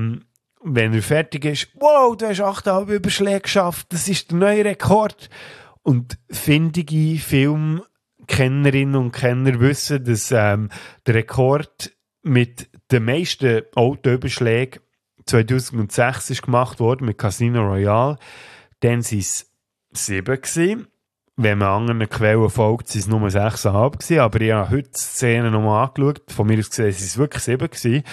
wenn er fertig ist, wow, du hast 8,5 Überschläge geschafft, das ist der neue Rekord. Und findige Filmkennerinnen und Kenner wissen, dass der Rekord mit den meisten Autoüberschlägen 2006 ist gemacht worden mit Casino Royale. Dann waren es 7 gewesen. Wenn man anderen Quellen folgt, waren es nur 6,5 gewesen. Aber ich habe heute die Szene nochmal angeschaut. Von mir aus gesehen, es waren wirklich 7 gewesen.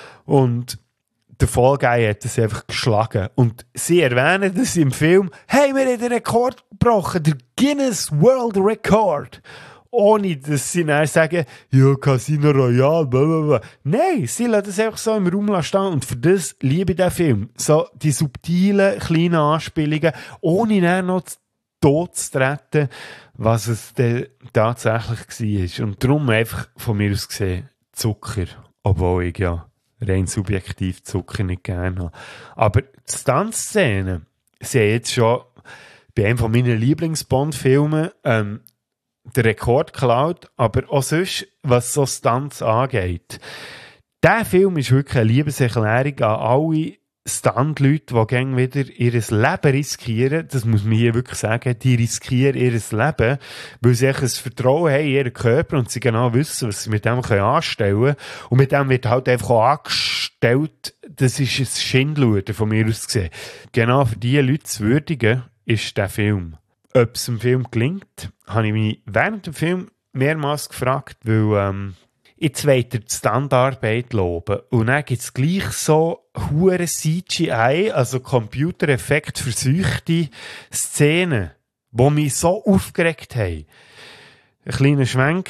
Und der Fall Guy hat das einfach geschlagen. Und sie erwähnen das im Film. Hey, wir haben den Rekord gebrochen. Der Guinness World Record. Ohne, dass sie dann sagen, ja, Casino Royale, blablabla. Nein, sie lassen das einfach so im Raum stehen. Und für das liebe ich den Film. So die subtilen, kleinen Anspielungen, ohne dann noch tot zu treten, was es denn tatsächlich war. Und darum einfach von mir aus gesehen Zucker. Obwohl ich ja rein subjektiv Zucker nicht gerne habe. Aber die Stunt-Szenen sind jetzt schon bei einem von meinen Lieblings-Bond-Filmen den Rekord geklaut, aber auch sonst, was so Stunts angeht. Der Film ist wirklich eine Liebeserklärung an alle Stunt-Leute, die gerne wieder ihr Leben riskieren. Das muss man hier wirklich sagen. Die riskieren ihr Leben, weil sie ein Vertrauen haben in ihren Körper und sie genau wissen, was sie mit dem anstellen können. Und mit dem wird halt einfach auch angestellt, das ist ein Schindluder von mir aus gesehen. Genau für diese Leute zu würdigen, ist der Film. Ob es dem Film gelingt, habe ich mich während dem Film mehrmals gefragt, weil jetzt wollt ihr die Standarbeit loben. Und dann gibt es gleich so hure CGI, also Computereffekt verseuchte Szenen, die mich so aufgeregt haben. Ein kleiner Schwenk.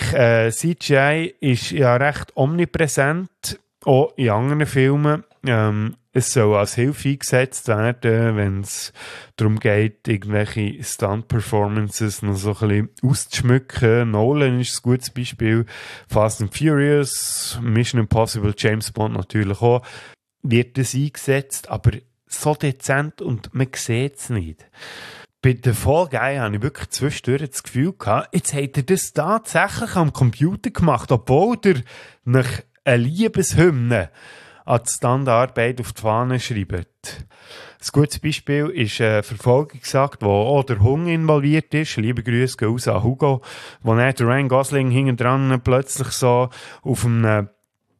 CGI ist ja recht omnipräsent, auch in anderen Filmen. Es soll als Hilfe eingesetzt werden, wenn es darum geht, irgendwelche Stunt-Performances noch so ein bisschen auszuschmücken. Nolan ist ein gutes Beispiel. Fast and Furious, Mission Impossible, James Bond natürlich auch. Wird das eingesetzt, aber so dezent und man sieht es nicht. Bei der Fall Guy habe ich wirklich zwischendurch das Gefühl gehabt, jetzt hat er das tatsächlich am Computer gemacht, obwohl er nach eine Liebeshymne an die Standarbeit auf die Fahne schreibt. Ein gutes Beispiel ist eine Verfolgungsjagd, wo auch der Hung involviert ist. Liebe Grüße gehen raus an Hugo. Wo dann der Ryan Gosling hinten dran plötzlich so auf einem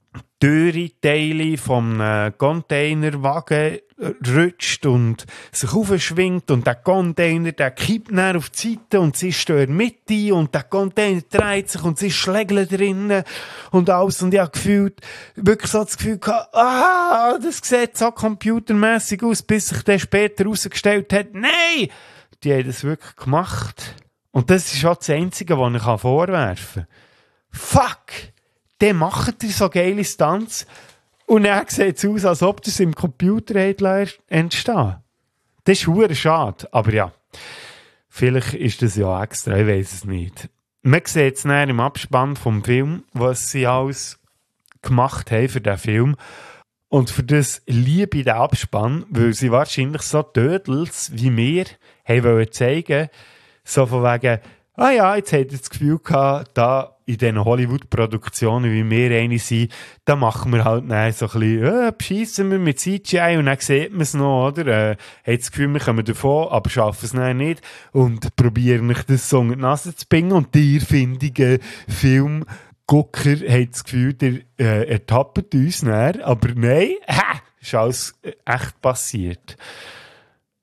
Türenteil vom Containerwagen rutscht und sich aufschwingt und der Container, der kippt dann auf die Seite und sie stehen mit ein und der Container dreht sich und sie schlägeln drinnen und alles und ich habe gefühlt, wirklich so das Gefühl gehabt, das sieht so computermässig aus, bis sich dann später herausgestellt hat, nein, die haben das wirklich gemacht. Und das ist auch das Einzige, was ich vorwerfen kann. Fuck! Dann macht ihr so geile Stunts und dann sieht es aus, als ob das im Computer entstehen. Das ist verdammt schade. Aber ja, vielleicht ist das ja extra, ich weiss es nicht. Man sieht es dann im Abspann vom Film, was sie alles gemacht haben für diesen Film. Und für das liebe ich den Abspann, weil sie wahrscheinlich so Dödels wie wir haben wollen zeigen, so von wegen, jetzt hat er das Gefühl gehabt, da in diesen Hollywood-Produktionen, wie wir eine sind, da machen wir halt dann so ein bisschen, bescheissen wir mit CGI und dann sieht man es noch, oder? Hat das Gefühl, wir kommen davon, aber schaffen es dann nicht und probieren nicht das so in die Nase zu bringen und die findigen Filmgucker haben das Gefühl, der ertappt uns dann, aber nein, ist alles echt passiert.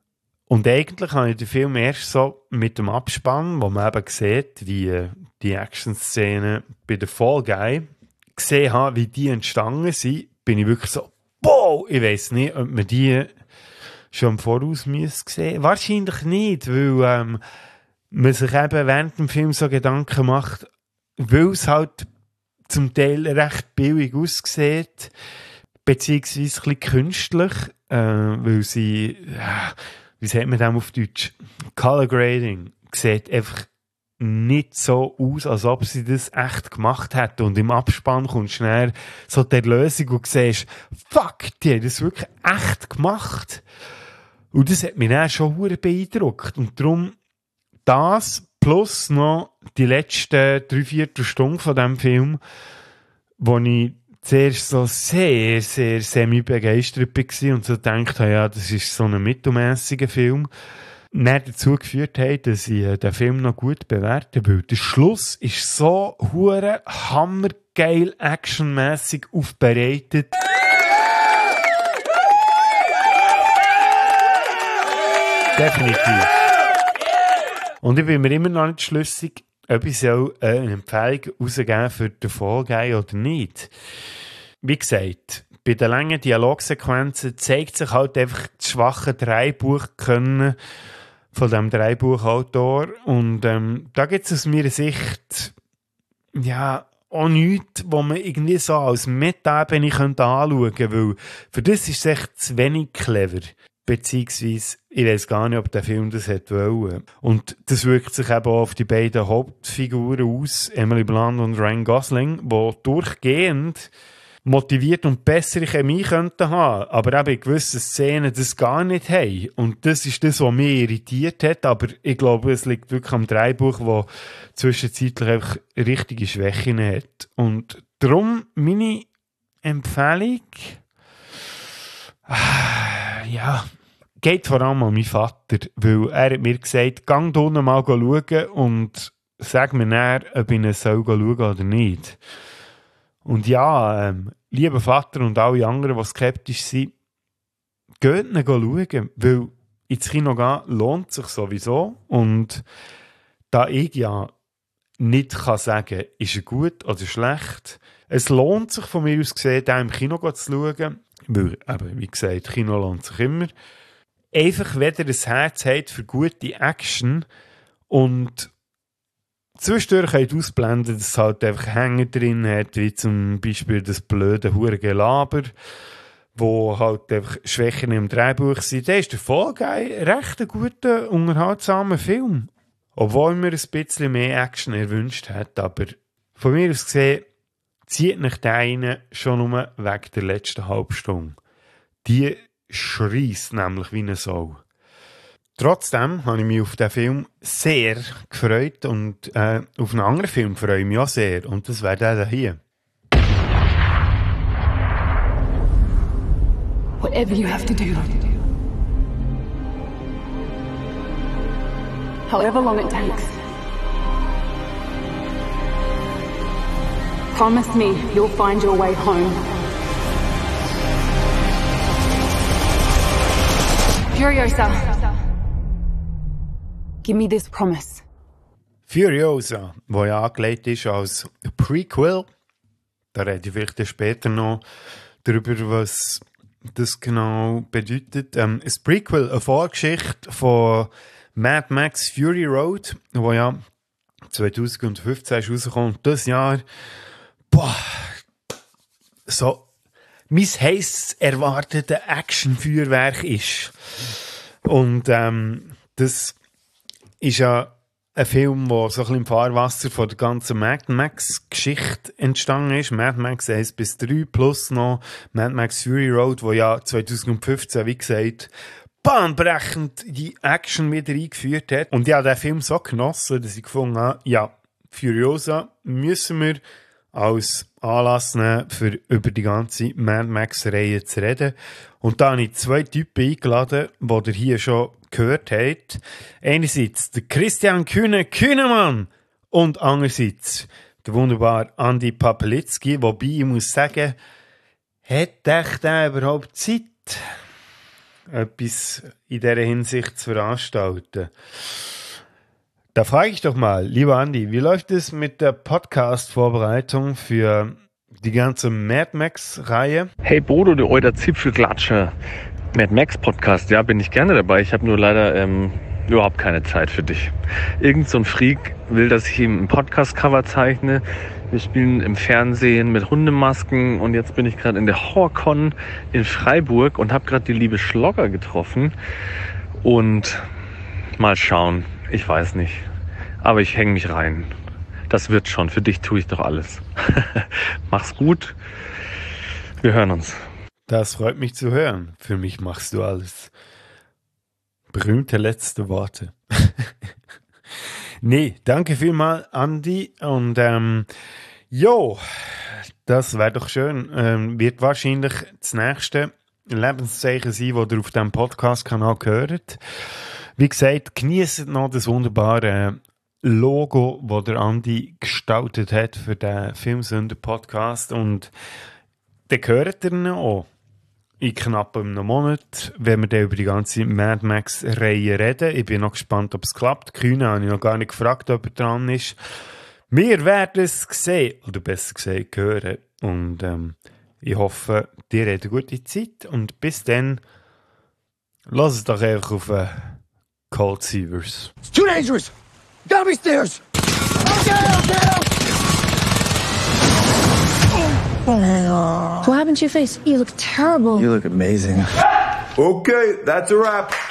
Und eigentlich habe ich den Film erst so mit dem Abspann, wo man eben sieht, wie die Action-Szenen bei der Fall Guy gesehen habe, wie die entstanden sind, bin ich wirklich so, boah, ich weiss nicht, ob man die schon im Voraus sehen. Wahrscheinlich nicht, weil man sich eben während dem Film so Gedanken macht, weil es halt zum Teil recht billig aussieht, beziehungsweise ein bisschen künstlich, weil sie, wie sagt man das auf Deutsch? Color Grading sieht einfach nicht so aus, als ob sie das echt gemacht hätten. Und im Abspann kommt schnell so die Lösung und du siehst, fuck, die haben das wirklich echt gemacht. Und das hat mich dann schon sehr beeindruckt. Und darum das plus noch die letzten 3/4 Stunden von diesem Film, wo ich zuerst so sehr, sehr semi-begeistert war und so gedacht habe, ja, das ist so ein mittelmässiger Film, dann dazu geführt hat, dass ich den Film noch gut bewerte, weil der Schluss ist so hure hammergeil actionmässig aufbereitet. Definitiv. Und ich bin mir immer noch nicht schlüssig, ob ich soll eine Empfehlung rausgeben für den Fall Guy oder nicht. Wie gesagt, bei den langen Dialogsequenzen zeigt sich halt einfach das schwache Drehbuchkönnen von diesem Drehbuchautor. Und da gibt es aus meiner Sicht ja auch nichts, wo man irgendwie so als Meta-Ebene anschauen könnte, weil für das ist es echt zu wenig clever. Beziehungsweise, ich weiß gar nicht, ob der Film das hätte wollen. Und das wirkt sich eben auch auf die beiden Hauptfiguren aus, Emily Blunt und Ryan Gosling, die durchgehend motiviert und bessere Chemie könnten haben, aber eben in gewissen Szenen das gar nicht haben. Und das ist das, was mich irritiert hat, aber ich glaube, es liegt wirklich am Drehbuch, das zwischenzeitlich einfach richtige Schwächen hat. Und darum meine Empfehlung, ja, geht vor allem an meinen Vater, weil er hat mir gesagt, gang da unten mal schauen und sag mir näher, ob ich ihn schauen soll oder nicht. Und ja, lieber Vater und alle anderen, die skeptisch sind, geht ihn schauen, weil ins Kino gehen lohnt sich sowieso. Und da ich ja nicht kann sagen, ist er gut oder schlecht, es lohnt sich von mir aus gesehen, den im Kino zu schauen, weil, eben, wie gesagt, Kino lohnt sich immer. Einfach, wenn ihr ein Herz habt für gute Action und zwischendurch könnt ihr ausblenden, dass es halt einfach Hänge drin hat, wie zum Beispiel das blöde Hurengelaber, wo halt einfach Schwächen im Drehbuch sind. Der ist der Fall Guy recht ein guter, unterhaltsamer Film. Obwohl mir ein bisschen mehr Action erwünscht hat, aber von mir aus gesehen, zieht nicht der eine schon nur wegen der letzten Halbstunde. Die schreisst nämlich wie eine Sau. Trotzdem habe ich mich auf den Film sehr gefreut und auf einen anderen Film freue ich mich auch sehr. Und das wäre der hier. Whatever you have to do. However long it takes. Promise me you'll find your way home. Furiosa. Give me this promise. Furiosa, wo ja angelegt ist als Prequel. Da rede ich vielleicht später noch darüber, was das genau bedeutet. Ein Prequel, eine Vorgeschichte von Mad Max Fury Road, wo ja 2015 ist rausgekommen. Und das Jahr, so mein heiß erwartetes Actionfeuerwerk ist. Und das ist ja ein Film, der so ein bisschen im Fahrwasser von der ganzen Mad Max-Geschichte entstanden ist. Mad Max 1-3 plus noch Mad Max Fury Road, wo ja 2015, wie gesagt, bahnbrechend die Action wieder eingeführt hat. Und ich habe den Film so genossen, dass ich gefunden habe, ja, Furiosa müssen wir als Anlass nehmen, für über die ganze Mad Max-Reihe zu reden. Und da habe ich zwei Typen eingeladen, die ihr hier schon gehört habt. Einerseits der Christian Kühnemann und andererseits der wunderbare Andi Papelitzki, wobei ich muss sagen, hat echt der überhaupt Zeit? etwas in dieser Hinsicht zu veranstalten. Da frage ich doch mal, lieber Andi, wie läuft es mit der Podcast-Vorbereitung für die ganze Mad Max-Reihe? Hey Bodo, du alter Zipfelklatscher. Mad Max Podcast, ja, bin ich gerne dabei. Ich habe nur leider überhaupt keine Zeit für dich. Irgend so ein Freak will, dass ich ihm ein Podcast-Cover zeichne. Wir spielen im Fernsehen mit Hundemasken und jetzt bin ich gerade in der Horcon in Freiburg und habe gerade die liebe Schlogger getroffen. Und mal schauen, ich weiß nicht. Aber ich hänge mich rein. Das wird schon. Für dich tue ich doch alles. Mach's gut. Wir hören uns. Das freut mich zu hören. Für mich machst du alles. Berühmte letzte Worte. Nee, danke vielmals, Andi. Und das wäre doch schön. Wird wahrscheinlich das nächste Lebenszeichen sein, das ihr auf diesem Podcast-Kanal hört. Wie gesagt, genießt noch das wunderbare Logo, das der Andi gestaltet hat für den Filmsünder-Podcast. Und dann hört ihr ihn auch in knapp einem Monat, wenn wir dann über die ganze Mad Max-Reihe reden. Ich bin noch gespannt, ob es klappt. Kühne habe ich noch gar nicht gefragt, ob er dran ist. Wir werden es sehen, oder besser gesagt hören. Und ich hoffe, dir habt eine gute Zeit. Und bis dann, lass es doch einfach auf Cold Seavers. It's too dangerous! Gotta be stairs! What happened to your face? You look terrible. You look amazing. Okay, that's a wrap.